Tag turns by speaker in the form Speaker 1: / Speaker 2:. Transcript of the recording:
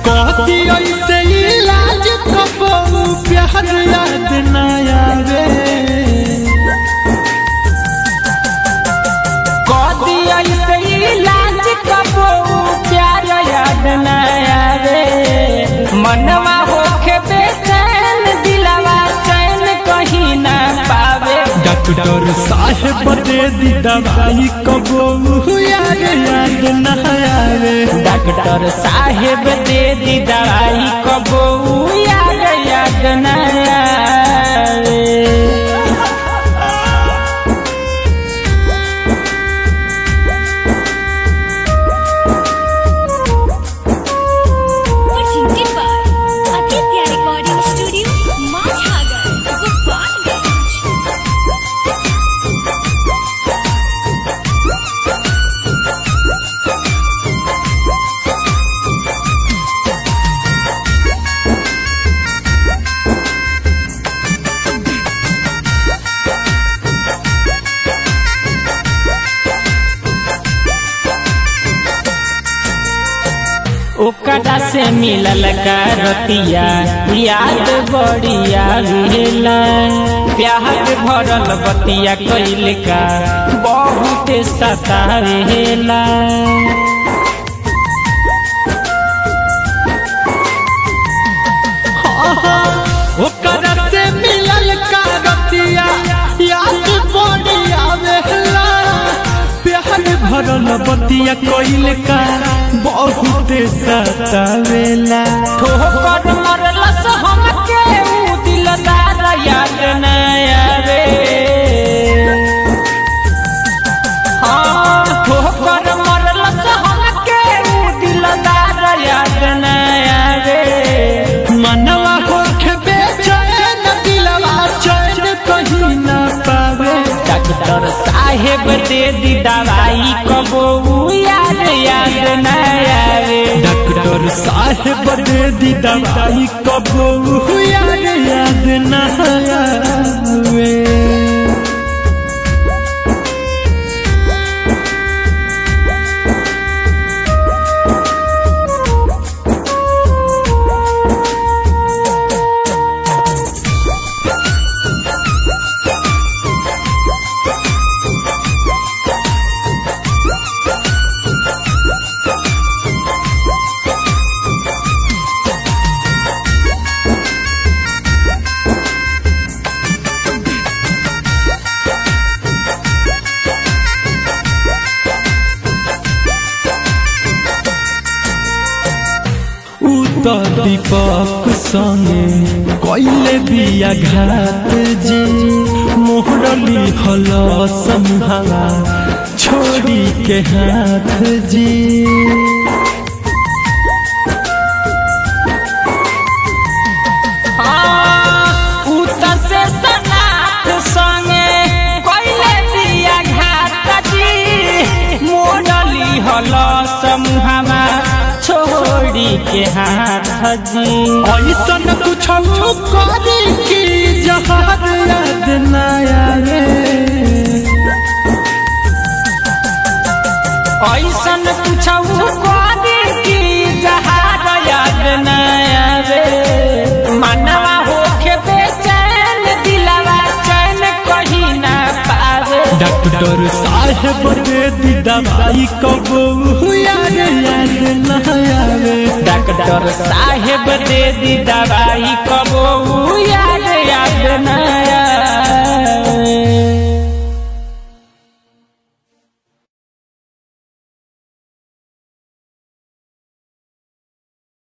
Speaker 1: कहती ऐसे इलाज कबो प्यार याद न आवे।
Speaker 2: कहती ऐसे इलाज कबो प्यार याद न आवे। मनवा होके बेचैन दिलवा चैन कहीं ना पावे।
Speaker 1: डॉक्टर साहेब दे दी दवाई कबो यार याद न आवे।
Speaker 2: डॉक्टर साहेब दे दी दवाई कबो याद याद न आवे। ओकरा से मिलल करतिया याद बढ़िया भेला। प्यार भरल बतिया कइल का बहुत सतावेला।
Speaker 1: ओकरा से मिलल करतिया याद बढ़िया भेला। प्यार भरल बतिया कइल का बहुत सतावेला।
Speaker 2: ठोकर मरलस हमके ऊ दिलदार याद न आवे। हाँ ठोकर मरलस हमके ऊ दिलदार याद न आवे।
Speaker 1: मनवा होके बेचैन दिलवा चैन कहीं ना पावे।
Speaker 2: डॉक्टर साहेब दे दी दवाई कबो याद याद न आवे।
Speaker 1: डॉक्टर साहेब दे दी दवाई कबो याद याद न आवे। तो दीपक संगे कइले बिया घात जी। मोहरली हल संभाला छोड़ी के हाथ जी।
Speaker 2: से सनाथ संगे कइले बिया घात जी। मोहरली हल समूहमा छोड़ी के हाथ जी।
Speaker 1: ऐसन कुछ करी की जहार याद न आवे।
Speaker 2: ऐसन कुछ करी की जहार याद न आवे। मनवा होके बेचैन दिलवा चैन कहीं ना पावे।
Speaker 1: डॉक्टर साहेब दे दी दवाई कबो याद याद न आवे।
Speaker 2: डॉक्टर साहेब दे दी दवाई कबो